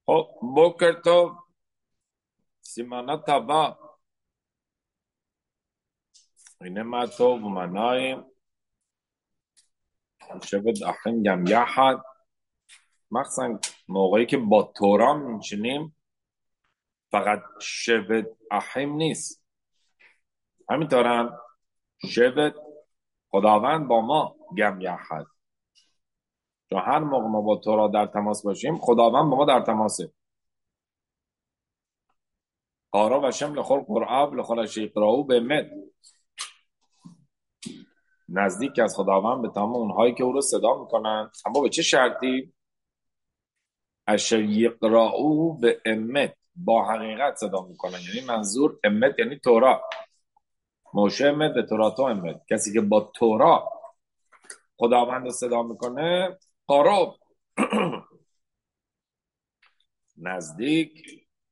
خب בוקר טוב, סימנה טובה. הנה מה טוב ומה נעים. לשבת אחים גם יחד, מخصوصا موقعی که با تورا میشینیم. فقط شبت احیم نیست، همینطورم شبت خداوند با ما گم یحد. چون هر موقع ما با تورا در تماس باشیم خداوند با ما در تماسه. قارا و شم لخور قرآب لخور شیقراو به مد، نزدیک از خداوند به تمام اونهایی که او رو صدا میکنن، اما به چه شرطی؟ اشر یقرائو به امت، با حقیقت صدا میکنن. یعنی منظور امت یعنی تورا. موشه امت به توراتو امت، کسی که با تورا خداوند رو صدا میکنه قارب نزدیک،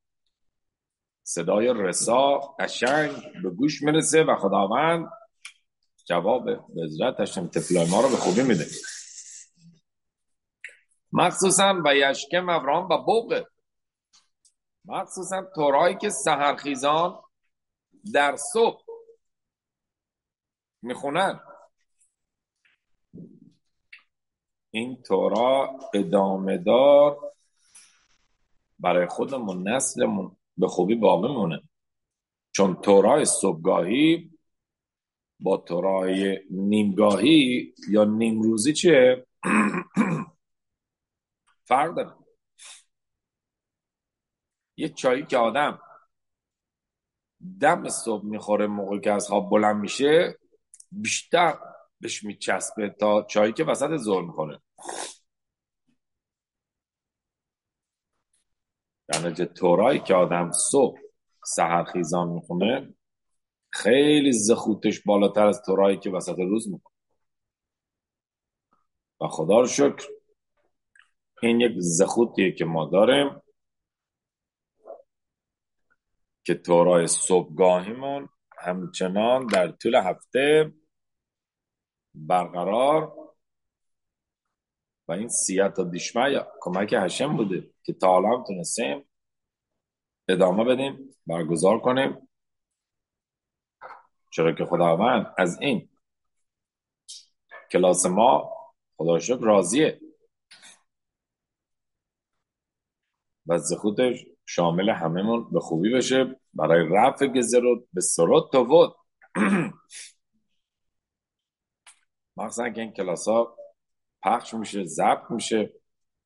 صدای رسا قشنگ به گوش میرسه و خداوند جواب به عزت تفلای ما رو به خوبی میده. مخصوصا و یشکم ابراهام و بوقه، مخصوصا تورایی که سحرخیزان در صبح میخونن. این تورا ادامه دار برای خودمون نسلمون به خوبی باقی مونه، چون تورای صبحگاهی با تورای نیمگاهی یا نیمروزی چه فرق داره. یه چایی که آدم دم صبح میخوره موقعی که از خواب بلند میشه بیشتر بهش میچسبه تا چایی که وسط ظهر میخوره. در نتیجه تورایی که آدم صبح سحر خیزان میخونه خیلی زخوتش بالاتر از تورایی که وسط روز میخونه. و خدا رو شکر این یک زخوتیه که ما داریم که تورای صبحگاهیمون همچنان در طول هفته برقرار و این سیاتا دیشمه کمک هشم بوده که تا حالا هم تونستیم ادامه بدیم، برگزار کنیم، چرا که خداوند از این کلاس ما خدا شکر راضیه و زخوتش شامل هممون به خوبی بشه برای رفع گزرود به سرود توود. مخصوصا که این کلاس ها پخش میشه، ضبط میشه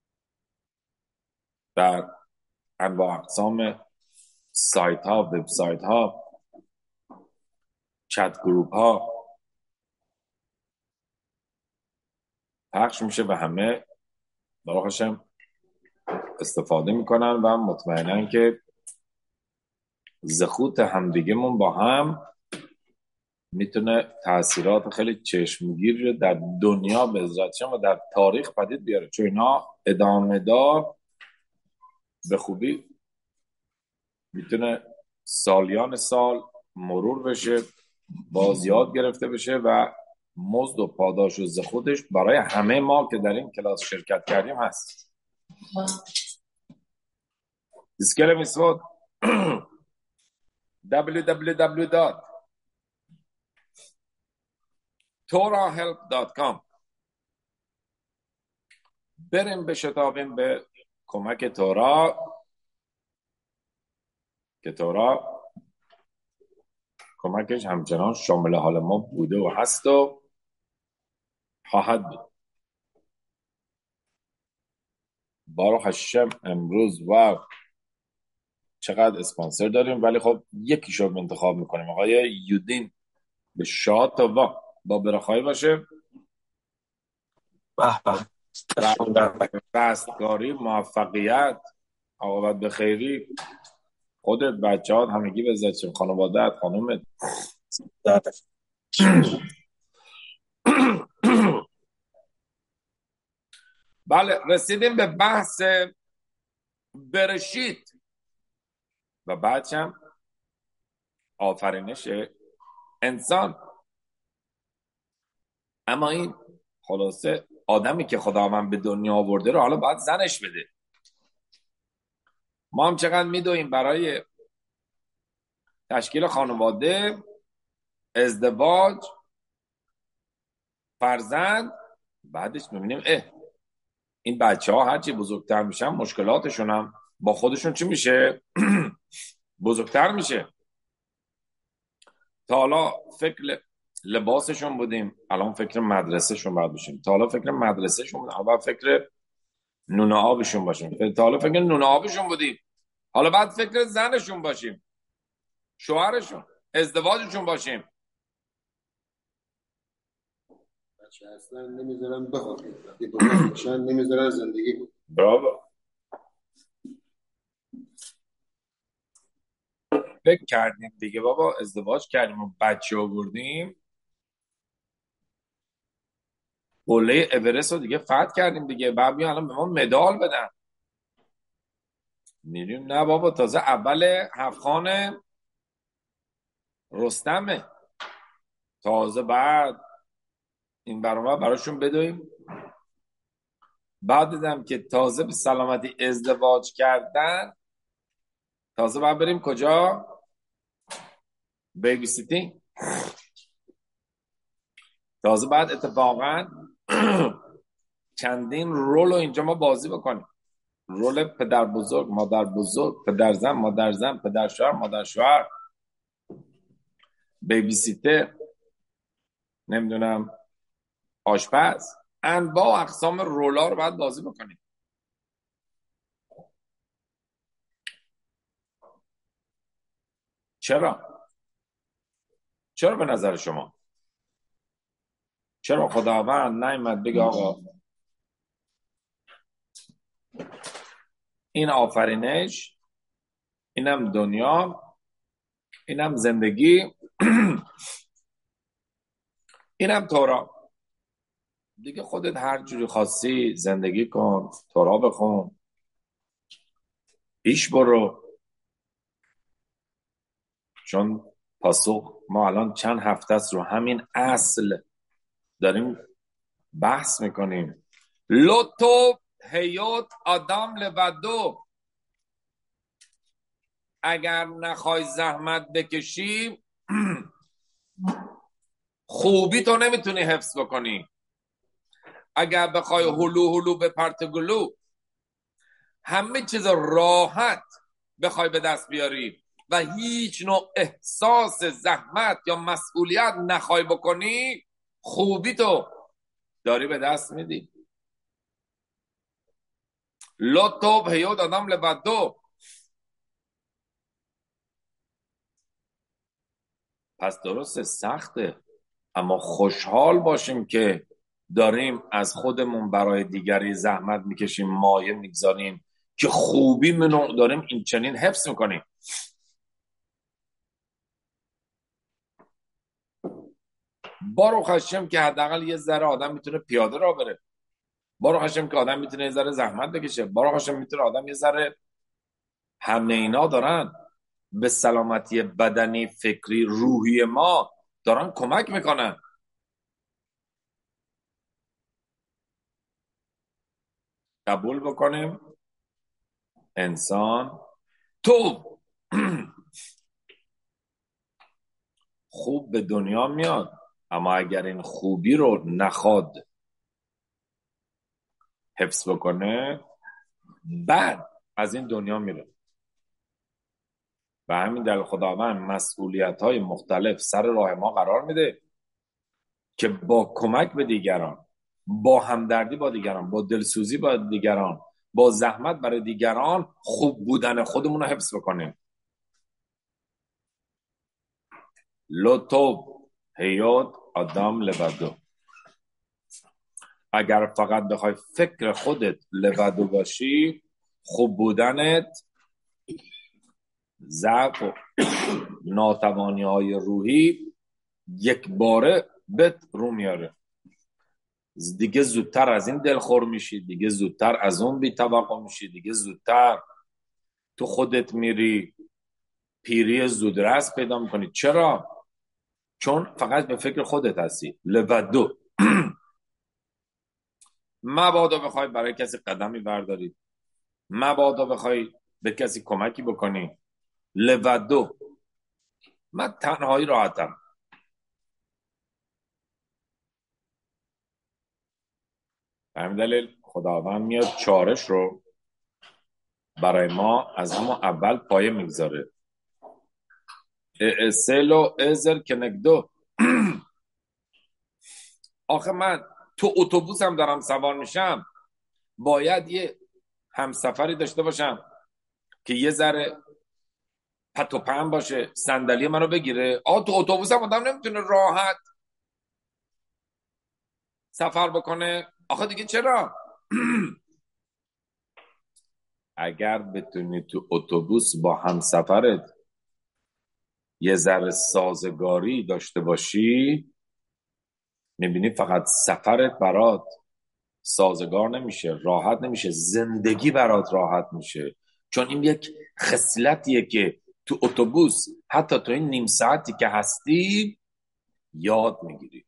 در انواع اقسام سایت ها، وبسایت ها، چت گروپ ها پخش میشه و همه براخشم استفاده میکنن و مطمئنن که زخوت همدیگه‌مون با هم میتونه تاثیرات خیلی چشمگیر رو در دنیا به عزتشم و در تاریخ پدید بیاره، چون اینا ادامه دار به خوبی میتونه سالیان سال مرور بشه، باز یاد گرفته بشه و مزد و پاداش و زخودش برای همه ما که در این کلاس شرکت کردیم هست. اسکل میسود www.torahelp.com بریم بشتابیم به کمک تورا که تورا کمکش همچنان شامل حال ما بوده و هست و خواهد بود. بارو هشم امروز و چقدر اسپانسر داریم، ولی خب یکیشو انتخاب میکنیم. آقای یودین به شاد تا با برخواهی باشه، به به. رستگاری، موفقیت، عاقبت به خیری، خودت، بچه ها، همگی به عزت، خانوادت، خانومت. بله، رسیدیم به بحث برشید و بعدش هم آفرینش انسان. اما این خلاصه آدمی که خداوند به دنیا آورده رو حالا باید زنش بده. ما هم چقدر میدویم برای تشکیل خانواده، ازدواج، فرزند. بعدش میبینیم این بچه ها هرچی بزرگتر میشن مشکلاتشون هم با خودشون چی میشه؟ بزرگتر میشه. تا حالا فکر لباسشون بودیم، الان فکر مدرسه شون باید بشیم. تا حالا فکر مدرسه شون بودیم، الان فکر نون آبشون باشیم. تا حالا فکر نون آبشون بودیم، حالا بعد فکر زنشون باشیم، شوهرشون، ازدواجشون باشیم. بچه اصلا نمیذارن بخواد، وقتی بزرگ میشن نمیذارن زندگی بود. برافو. فکر کردیم دیگه بابا، ازدواج کردیم و بچه آوردیم، قله اورست رو دیگه فتح کردیم دیگه، بعد بیان الان به ما مدال بدن. میریم نه بابا، تازه اول هفتخان رستمه، تازه بعد این برنامه براشون بدویم. بعد دیدم که تازه به سلامتی ازدواج کردن، تازه باید بریم کجا؟ بیبی سیتینگ. تازه بعد اتفاقا چندین رول رو اینجا ما بازی بکنیم. رول پدر بزرگ، مادر بزرگ، پدر زن، مادر زن، پدر شوهر، مادر شوهر، بیبی سیتر، نمیدونم آشپز، انواع و اقسام رولا رو باید بازی بکنیم. چرا به نظر شما؟ چرا خداوند نیامد بگه آقا این آفرینش، اینم دنیا، اینم زندگی، اینم تورا، دیگه خودت هر جوری خاصی زندگی کن، تورا بخون، پیش برو. چون پاسخ ما الان چند هفته است رو همین اصل داریم بحث میکنیم. لطو هیوت آدم لبدو، اگر نخوای زحمت بکشی خوبی تو نمیتونی حفظ بکنی. اگر بخوای هلو به پرت گلو، همه چیز راحت بخوای به دست بیاری و هیچ نوع احساس زحمت یا مسئولیت نخوای بکنی، خوبی تو داری به دست میدی. لطو هیوت آدم لبدو. پس درسته سخته، اما خوشحال باشیم که داریم از خودمون برای دیگری زحمت میکشیم، مایه میگذاریم که خوبی منو داریم این چنین حفظ میکنیم. بارو خشم که حداقل یه ذره آدم میتونه پیاده راه بره، بارو خشم که آدم میتونه یه ذره زحمت بکشه، بارو خشم میتونه آدم یه ذره، همه اینا دارن به سلامتی بدنی، فکری، روحی ما دارن کمک میکنن. قبول بکنیم انسان تو خوب به دنیا میاد، اما اگر این خوبی رو نخواد حفظ بکنه بعد از این دنیا میره. و همین دلیل خداوند مسئولیت‌های مختلف سر راه ما قرار میده که با کمک به دیگران، با همدردی با دیگران، با دلسوزی با دیگران، با زحمت برای دیگران خوب بودن خودمون رو حفظ بکنیم. لطو هیوت آدم لبدو. اگر فقط بخوای فکر خودت لبدو باشی، خوب بودنت ضعف و ناتوانی های روحی یک باره بهت رو میاره. دیگه زودتر از این دلخور میشی، دیگه زودتر از اون بی توقع میشی، دیگه زودتر تو خودت میری پیری زودرس پیدا میکنی. چرا؟ چون فقط به فکر خودت هستی. لبدو. مبادا بخوای برای کسی قدمی برداری، مبادا بخوای به کسی کمکی بکنی. لودو، من تنهایی راحتم. به همین دلیل خداوند میاد چارش رو برای ما از همون اول پایه میگذاره. اعسلو ازر کنگدو. آخه من تو اتوبوسم دارم سوار میشم، باید یه همسفری داشته باشم که یه ذره پت و پن باشه، صندلی منو بگیره. تو اتوبوسم آدم نمیتونه راحت سفر بکنه. آخه دیگه چرا؟ اگر بتونی تو اتوبوس با همسفرت یه ذره سازگاری داشته باشی، میبینی فقط سفرت برات سازگار نمیشه، راحت نمیشه، زندگی برات راحت میشه. چون این یک خصلتیه که تو اتوبوس حتی تو این نیم ساعتی که هستی یاد میگیری.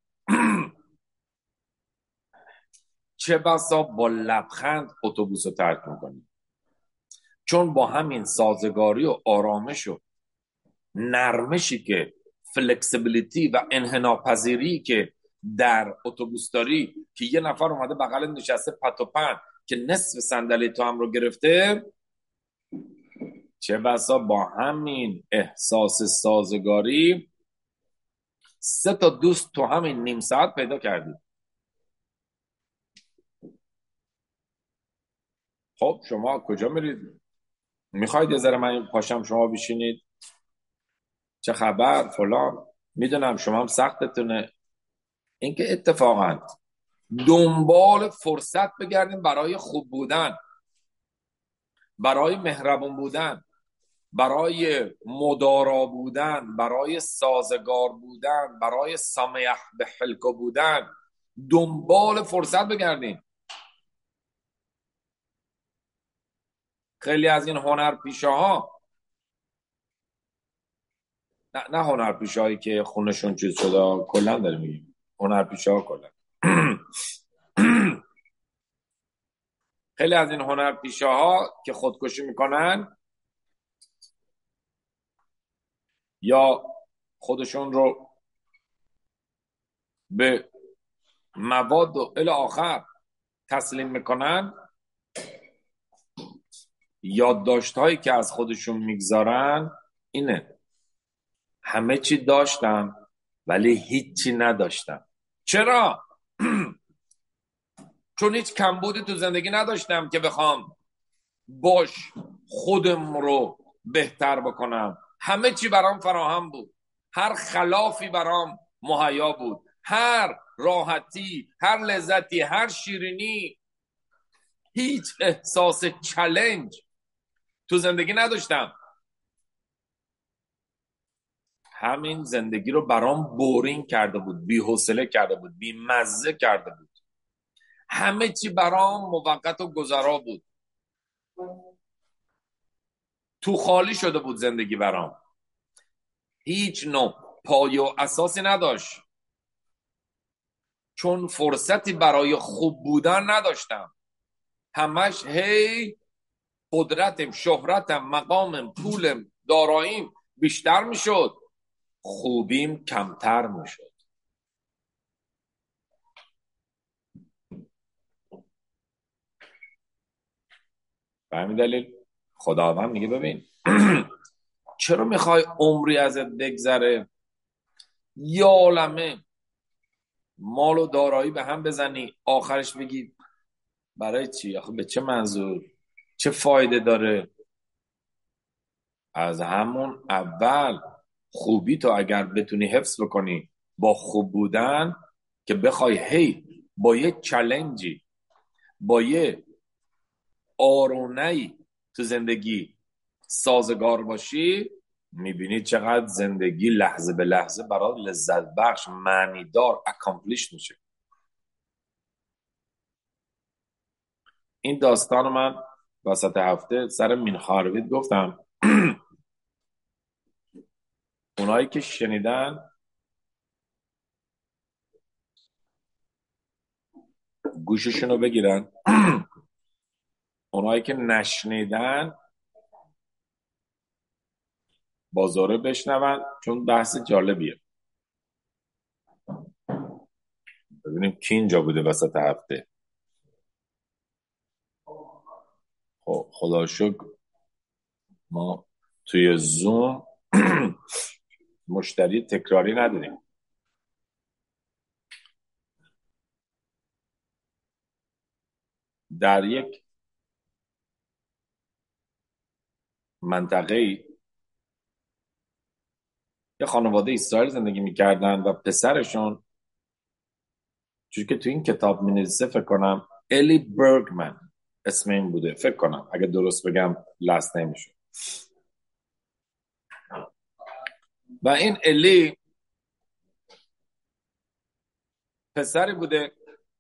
چه بسا با لبخند اتوبوس رو ترک میکنی، چون با همین سازگاری و آرامش و نرمشی که فلکسیبیلیتی و انحناپذیری که در اتوبوس داری، که یه نفر اومده بغل نشسته پت و پن که نصف صندلی تو هم رو گرفته، چه بسا با همین احساس سازگاری 3 تا دوست تو همین نیم ساعت پیدا کردی. خب شما کجا میرید؟ میخواید یه ذره من پاشم شما بشینید؟ چه خبر فلان؟ میدونم شما هم سختتونه. اینکه اتفاقا دنبال فرصت بگردیم برای خوب بودن، برای مهربون بودن، برای مدارا بودن، برای سازگار بودن، برای سمیح به حلقه بودن، دنبال فرصت بگردیم. خیلی از این هنرپیشه ها، نه هنرپیشه هایی که خونشون چیز شده، کلا داریم میگیم هنرپیشه ها کلا. خیلی از این هنرپیشه ها که خودکشی میکنن یا خودشون رو به مواد و الی آخر تسلیم میکنن، یادداشت‌هایی که از خودشون میگذارن اینه: همه چی داشتم ولی هیچی نداشتم. چرا؟ چون هیچ کمبودی تو زندگی نداشتم که بخوام باش خودم رو بهتر بکنم. همه چی برام فراهم بود، هر خلافی برام مهیا بود، هر راحتی، هر لذتی، هر شیرینی. هیچ احساس چالش تو زندگی نداشتم. همین زندگی رو برام بورینگ کرده بود، بی حوصله کرده بود، بی مزه کرده بود. همه چی برام موقت و گذرا بود. تو خالی شده بود زندگی برام. هیچ نوع پایه و اساسی نداشت، چون فرصتی برای خوب بودن نداشتم. همش هی قدرتم، شهرتم، مقامم، پولم، داراییم بیشتر میشد، خوبیم کمتر میشد. به همین دلیل خداوند میگه ببین چرا میخوای عمری ازت بگذره، یه عالمه مال و دارایی به هم بزنی، آخرش بگی برای چی؟ آخه به چه منظور؟ چه فایده داره؟ از همون اول خوبی تو اگر بتونی حفظ بکنی با خوب بودن، که بخوای هی با یه چالنجی، با یه آرونه‌ای تو زندگی سازگار باشی، میبینی چقدر زندگی لحظه به لحظه برای لذت بخش، معنیدار، اکامپلیش میشه. این داستان رو من وسط هفته سر مینخاروید گفتم. اونایی که شنیدن گوششون رو بگیرن، اونایی که نشنیدن بازاره بشنون، چون بحث جالبیه. ببینیم کی اینجا بوده وسط هفته. خب خدا شکر ما توی زوم مشتری تکراری نداریم. در یک منطقه یه خانواده اسرائیل زندگی میکردن و پسرشون، چون که تو این کتاب مینویسه، فکر کنم الی برگمن اسم این بوده، فکر کنم اگه درست بگم لست نمیشه. و این الی پسری بوده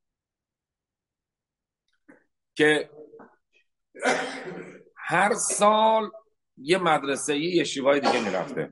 که هر سال یه مدرسه یه شیوای دیگه میرفته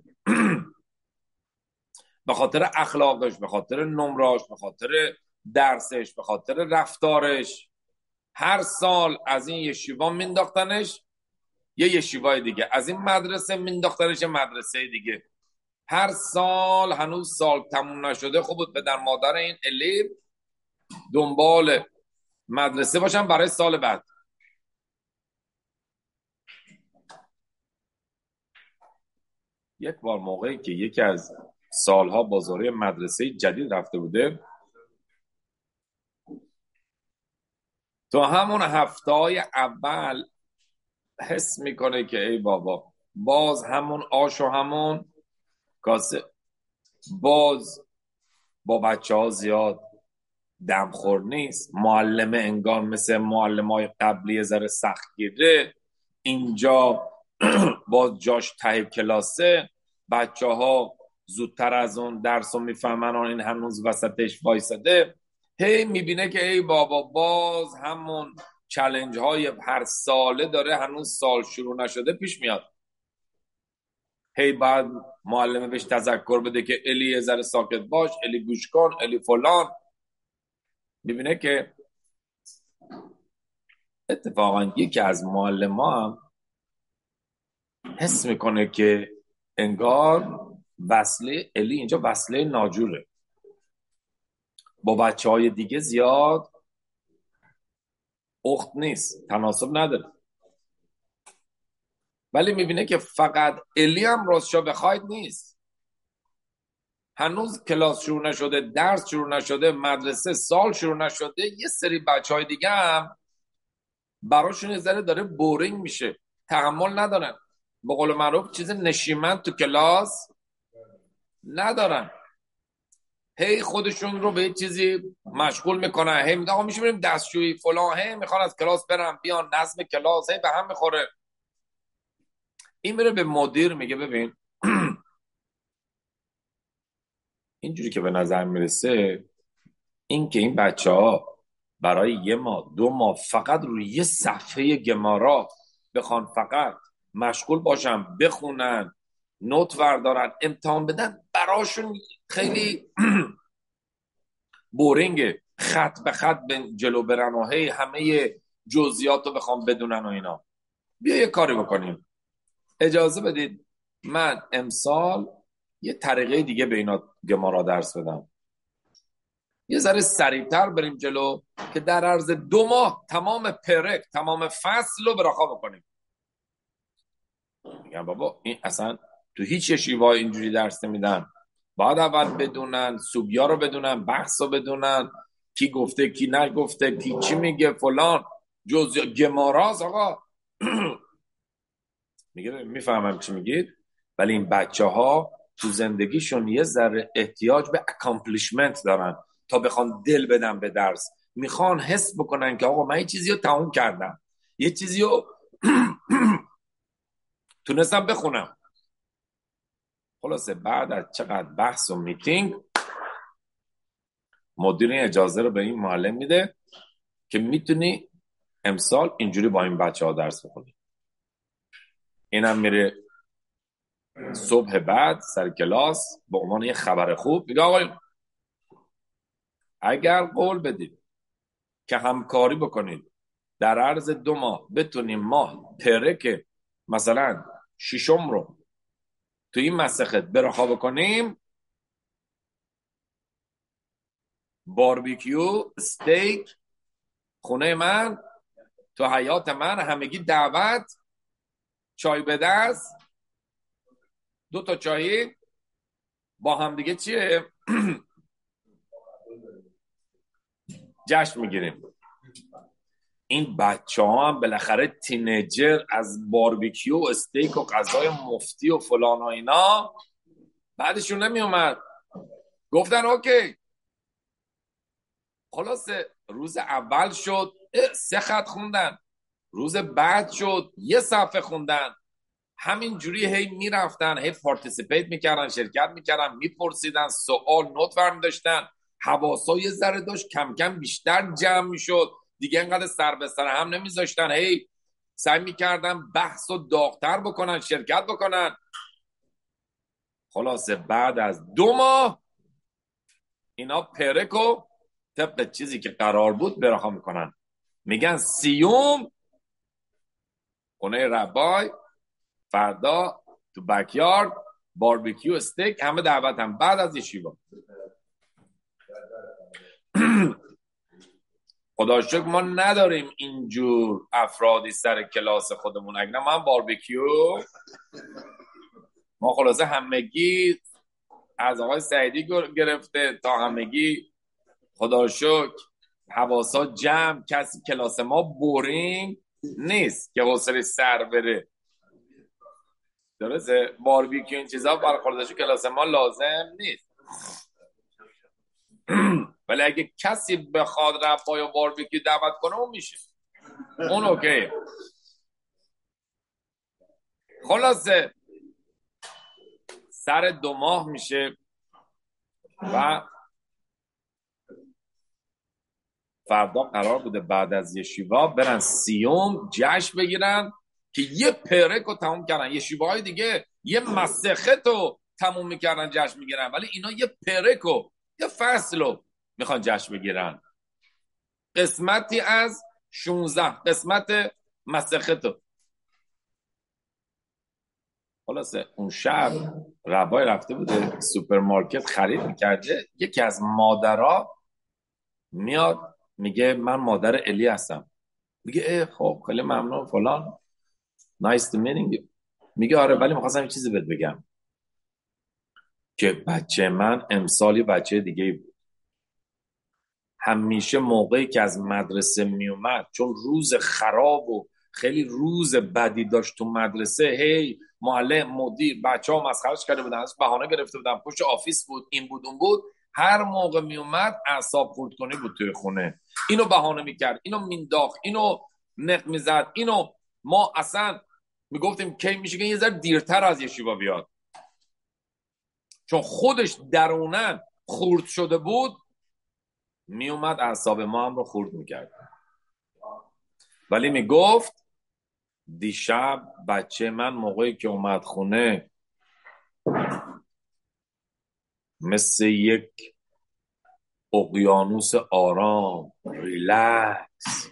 به خاطر اخلاقش، به خاطر نمراش، به خاطر درسش، به خاطر رفتارش. هر سال از این یشیوا مینداختنش یه یشیوای دیگه، از این مدرسه مینداختنش یه مدرسه دیگه. هر سال، هنوز سال تموم نشده، خوب بود پدر مادر این الی دنبال مدرسه باشن برای سال بعد. یک بار موقعی که یکی از سالها بازاره مدرسه جدید رفته بوده، تو همون هفته‌های اول حس میکنه که ای بابا، باز همون آش و همون کاسه، باز با بچه ها زیاد دمخور نیست، معلمه انگار مثل معلمای قبلی ذره سخت گیره، اینجا باز جاش ته کلاسه، بچه ها زودتر از اون درس رو میفهمن و این هنوز وسطش وایساده. هی میبینه که ای بابا، باز همون چالش های هر ساله داره، هنوز سال شروع نشده پیش میاد. هی بعد معلمه بهش تذکر بده که الی یه ذره ساکت باش، الی گوش کن، الی فلان. میبینه که اتفاقا یکی از معلم‌ها هم حس میکنه که انگار وصله الی اینجا وصله ناجوره، با بچه های دیگه زیاد اخت نیست، تناسب نداره. ولی میبینه که فقط الی هم راستشو بخواید نیست، هنوز کلاس شروع نشده، درس شروع نشده، مدرسه سال شروع نشده، یه سری بچه های دیگه هم براشون یه ذره داره بورینگ میشه، تحمل ندارن، به قول معروف چیز نشیمن تو کلاس ندارن. هی خودشون رو به یه چیزی مشغول میکنن، هی میگن آقا میشه بریم دستشویی فلان، هی میخوان از کلاس برن بیان، نظم کلاس هی به هم میخوره. این میره به مدیر میگه ببین اینجوری که به نظر میرسه این که این بچه ها برای 1 ماه 2 ماه فقط روی یه صفحه گمارا بخوان فقط مشغول باشن، بخونن، نوت وردارن، امتحان بدن، براشون خیلی بورینگه، خط به خط جلو برن و هی همه جزئیات رو بخوام بدونن و اینا. بیا یه کاری بکنیم، اجازه بدید من امسال یه طریقه دیگه به اینا گمارا درس بدم، یه ذره سریعتر بریم جلو که در عرض 2 ماه تمام پرک، تمام فصل رو براخا بکنیم. میگم بابا این اصلا تو هیچ شیوه اینجوری درس نمیدن، باید اول بدونن، سوبیا رو بدونن، بحث رو بدونن، کی گفته کی نگفته، کی چی میگه فلان، جز گماراز آقا. میگه میفهمم چی میگید، ولی این بچه ها تو زندگیشون یه ذره احتیاج به اکامپلیشمنت دارن تا بخوان دل بدن به درس، میخوان حس بکنن که آقا من یه چیزی رو تموم کردم، یه چیزی رو تونستم بخونم. خلاصه بعد از چقدر بحث و میتینگ، مدیر این اجازه رو به این معلم میده که میتونی امسال اینجوری با این بچه ها درس بخونی. اینم میره صبح بعد سر کلاس به عنوان یه خبر خوب میگه آقای اگر قول بدید که همکاری بکنید در عرض 2 ماه بتونیم ما ترک مثلا 6 رو تو این مسخت برخا بکنیم، باربیکیو استیک خونه من، تو حیات من، همگی دعوت، چای به دست، 2 تا چایی با هم دیگه چیه جشن میگیریم. این بچه ها هم بالاخره تینیجر از باربیکیو و استیک و غذای مفتی و فلان و اینا بعدشون نمی اومد. گفتن اوکی. خلاصه روز اول شد 3 خط خوندن، روز بعد شد 1 صفحه خوندن، همین جوری هی میرفتن، هی پارتیسیپیت میکردن، شرکت میکردن، میپرسیدن، سوال نوت برمی داشتن، حواسا یه ذره داشت، کم کم بیشتر جمع میشد دیگه، انقدر سر به سر هم نمیذاشتن، هی سعی میکردن بحث و داغتر بکنن، شرکت بکنن. خلاصه بعد از 2 ماه اینا پرکو طبق چیزی که قرار بود برخا میکنن، میگن سیوم خونه ربای، فردا تو بکیارد باربیکیو استیک، همه دعوت هم بعد از یشیوا. خدا شکر ما نداریم اینجور افرادی سر کلاس خودمون، اگه ما هم باربیکیو، ما خلاصه همگی از آقای سعیدی گرفته تا همگی خدا شکر حواسا جمع، کسی کلاس ما بورینگ نیست که حوصله سر بره. درسته باربیکیو این چیزا برخوردش کلاس ما لازم نیست. ولی اگه کسی بخواد ربای و باربیکیو دعوت کنه اون میشه، اون اوکی. خلاصه سر 2 ماه میشه و فردا قرار بوده بعد از یشیوا برن سیوم جشن بگیرن که یه پرک رو تموم کردن. یشیواهای دیگه یه مسخت رو تموم میکردن جشن میگیرن، ولی اینا یه پرک رو، یه فصل رو میخوان جشن بگیرن، قسمتی از 16 قسمت مسخت رو. خلاصه اون شب ربای رفته بوده سوپرمارکت خرید میکرده، یکی از مادرها میاد میگه من مادر الی هستم. میگه خب خیلی ممنون فلان، نایس تو میتینگ. میگه آره ولی میخواستم یه چیزی بهت بگم که بچه من امسال یه بچه دیگه بود، همیشه موقعی که از مدرسه میومد، چون روز خراب و خیلی روز بدی داشت تو مدرسه، هی معلم مدیر بچه ها مسخرهش کرده بودن، از بهانه گرفته بودن، پشت آفیس بود، این بود اون بود، هر موقع میومد اعصاب خورد کنی بود توی خونه، اینو بهانه میکرد، اینو مینداخت، اینو نق میزد، اینو ما اصلا میگفتیم کی میشه که یه ذره دیرتر از یشیوا بیاد، چون خودش درونن خورد شده بود، میومد اعصاب ما هم رو خورد میکرد. ولی میگفت دیشب بچه من موقعی که اومد خونه مثل یک اقیانوس آرام ریلکس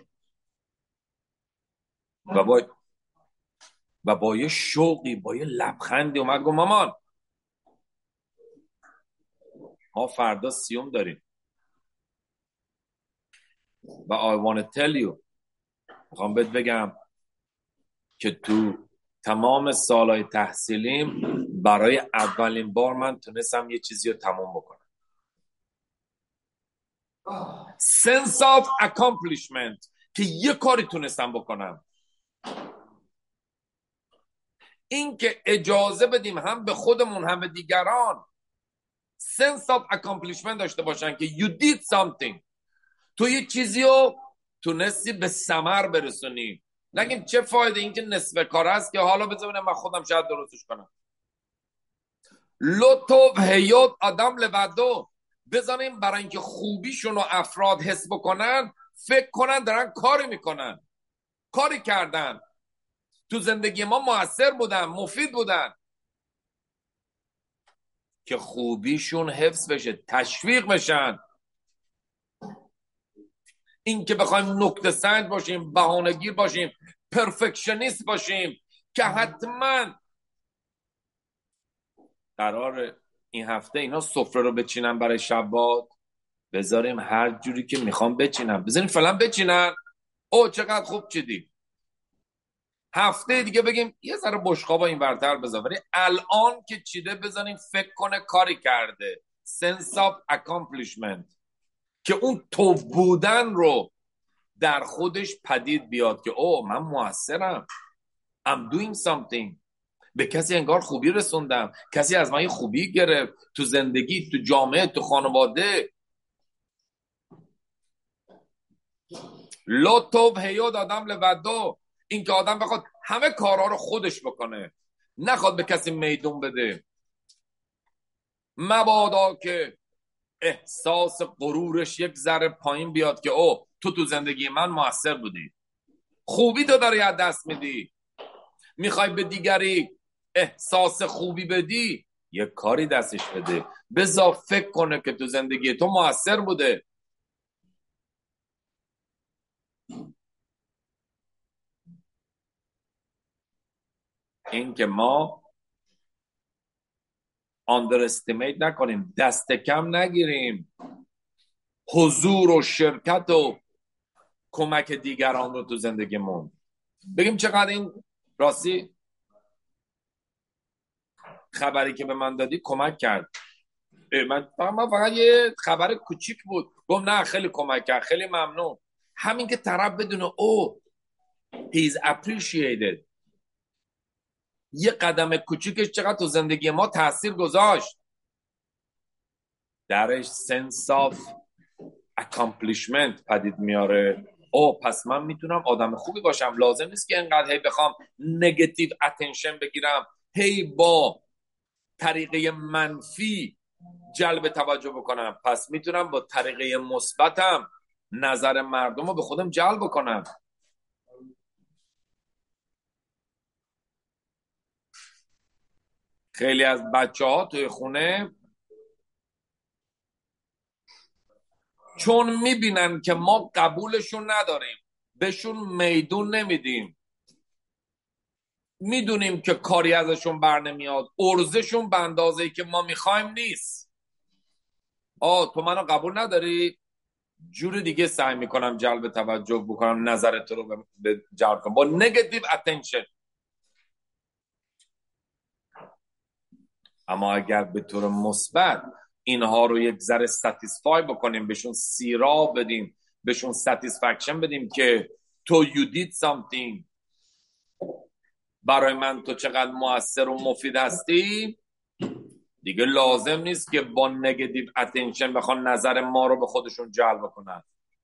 و با یه شوقی، با یه لبخندی اومد گفت مامان ما فردا سیوم داریم و I want to tell you، میخوام بهت بگم که تو تمام سالهای تحصیلیم برای اولین بار من تونستم یه چیزی رو تموم بکنم. sense of accomplishment، که یه کاری تونستم بکنم. این که اجازه بدیم هم به خودمون هم به دیگران sense of accomplishment داشته باشن که you did something، تو یه چیزی رو تونستی به ثمر برسونی. نگیم چه فایده این که نصف کار است که حالا بذارم من خودم شاید درستش کنم. لطف حیات آدم لبدو، بذاریم برای اینکه خوبیشون رو افراد حس بکنن، فکر کنن دارن کاری میکنن، کاری کردن، تو زندگی ما موثر بودن، مفید بودن، که خوبیشون حفظ بشه، تشویق بشن. این که بخوایم نکته سنج باشیم، بهانه‌گیر باشیم، پرفکشنیست باشیم که حتما قرار این هفته اینا سفره رو بچینن برای شبات، بذاریم هر جوری که میخوام بچینن، بذاریم فعلا بچینن. او چقدر خوب چیدی. هفته دیگه بگیم یه ذره بشقابا این ورتر بذار، ولی الان که چیده بذاریم فکر کنه کاری کرده. sense of accomplishment، که اون تو بودن رو در خودش پدید بیاد که او من موثرم، I'm doing something، به کسی انگار خوبی رسوندم، کسی از من یه خوبی گرفت تو زندگی، تو جامعه، تو خانواده. لطف هیود آدم لودو، این که آدم بخواد همه کارها رو خودش بکنه، نخواد به کسی میدون بده. مبادا که احساس غرورش یک ذره پایین بیاد که او تو زندگی من موثر بودی، خوبی تو داری از دست میدی، میخوای به دیگری احساس خوبی بدی، یه کاری دستش بده، بذار فکر کنه که تو زندگی تو موثر بوده. این که ما underestimate نکنیم، دست کم نگیریم حضور و شرکت و کمک دیگران رو تو زندگیمون. بگیم چقدر این راستی خبری که به من دادی کمک کرد. من فقط یه خبر کوچیک بود، گفت نه خیلی کمک کرد، خیلی ممنون. همین که طرف بدونه او he is appreciated، یه قدم کوچیکش چقدر تو زندگی ما تاثیر گذاشت، درش sense of accomplishment پدید میاره. او پس من میتونم آدم خوبی باشم، لازم نیست که انقدر هی بخوام نگاتیو اتنشن بگیرم، هی با طریقه منفی جلب توجه بکنم، پس میتونم با طریقه مثبتم نظر مردم رو به خودم جلب بکنم. خیلی از بچه ها توی خونه چون میبینن که ما قبولشون نداریم، بهشون میدون نمیدیم، میدونیم که کاری ازشون بر نمیاد، ارزششون به اندازه‌ای که ما میخوایم نیست، تو منو قبول نداری، جور دیگه سعی میکنم جلب توجه بکنم، نظر تو رو به جلب کنم با نگاتیو اتنشن. اما اگر به طور مثبت اینها رو یک ذره ساتیسفای بکنیم، بهشون سیرا بدیم، بهشون ساتیسفکشن بدیم که تو you did something، برای من تو چقدر مؤثر و مفید هستی، دیگه لازم نیست که با نگاتیو اتنشن بخوان نظر ما رو به خودشون جلب کنن.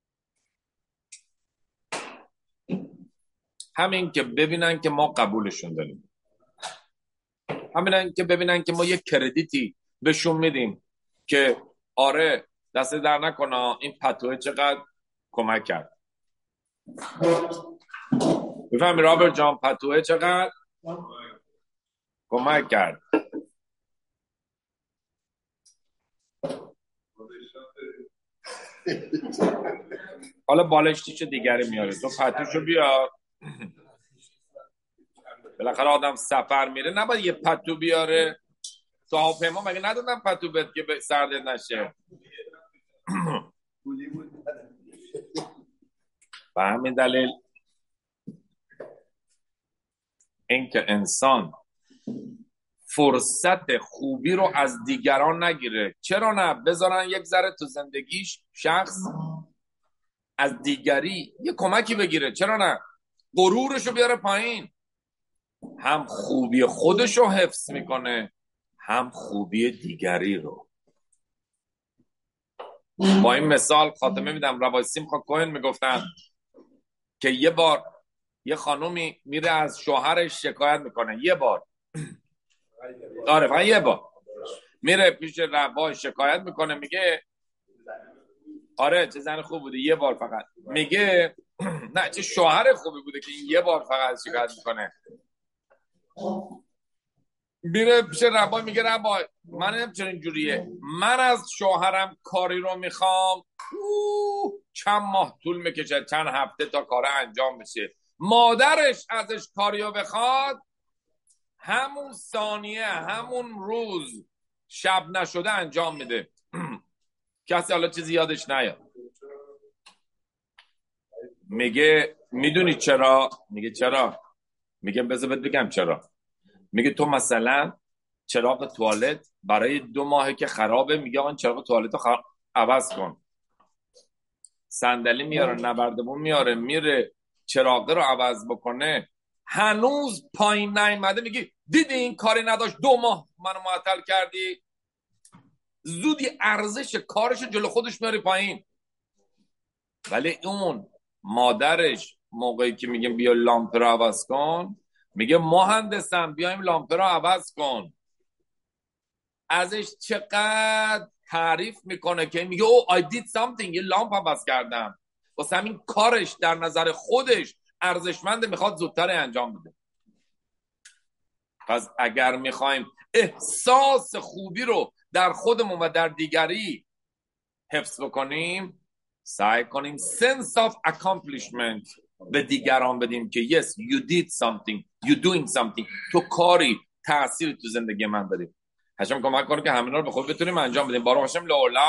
همین که ببینن که ما قبولشون داریم، همین که ببینن که ما یک کردیتی بهشون میدیم که آره دست در نکنه این پتوه چقدر کمک کرد. میفهمی رابرت جان پتوه چقدر کمک کرد. حالا بالشتیشو دیگری میاره، تو پتوشو بیار. بالاخره آدم سفر میره نباید یه پتو بیاره. تو هواپیما مگه ندادن پتو بهت که سردت نشه؟ به همین دلیل اینکه انسان فرصت خوبی رو از دیگران نگیره، چرا نه بذارن یک ذره تو زندگیش شخص از دیگری یه کمکی بگیره، چرا نه غرورشو بیاره پایین، هم خوبی خودشو حفظ میکنه هم خوبی دیگری رو. با این مثال خاتمه میدم. روای سیمخا کوهن میگفتن که یه بار یه خانومی میره از شوهرش شکایت میکنه، یه بار، آره فقط یه بار میره پیش روای شکایت میکنه، میگه آره چه زن خوب بوده، یه بار فقط، میگه نه چه شوهر خوبی بوده که این یه بار فقط شکایت میکنه. میره پیش ربای میگه ربای من نمی‌دونم اینجوریه، من از شوهرم کاری رو میخوام چند ماه طول میکشه، چند هفته تا کار انجام بشه، مادرش ازش کاری رو بخواد همون ثانیه، همون روز، شب نشده انجام میده. کسی حالا چیزی یادش نیاد. میگه میدونی چرا؟ میگه چرا؟ میگه بذار بهت بگم چرا. میگه تو مثلا چراغ توالت برای 2 ماهه که خرابه، میگه آقا چراغ توالت رو عوض کن. صندلی میاره، نوردمون میاره، میره چراغ رو عوض بکنه، هنوز پایین نیامده میگی دیدی این کاری نداشت 2 ماه منو معطل کردی. زودی ارزش کارش جلو خودش میاره پایین. ولی اون مادرش موقعی که میگه بیا لامپ رو عوض کن، میگه مهندسم بیایم لامپ رو عوض کن. ازش چقدر تعریف میکنه که میگه او I did something، یه لامپ عوض کردم. واسه همین کارش در نظر خودش ارزشمنده، میخواد زودتر انجام بده. پس اگر میخوایم احساس خوبی رو در خودمون و در دیگری حفظ بکنیم، سعی کنیم sense of accomplishment به دیگران بدیم که yes you did something, you doing something، تو کاری تأثیر تو زندگی من داری. هشم کمک کنه که همینا رو به خود بتونیم انجام بدیم. بارو هاشم لاولا.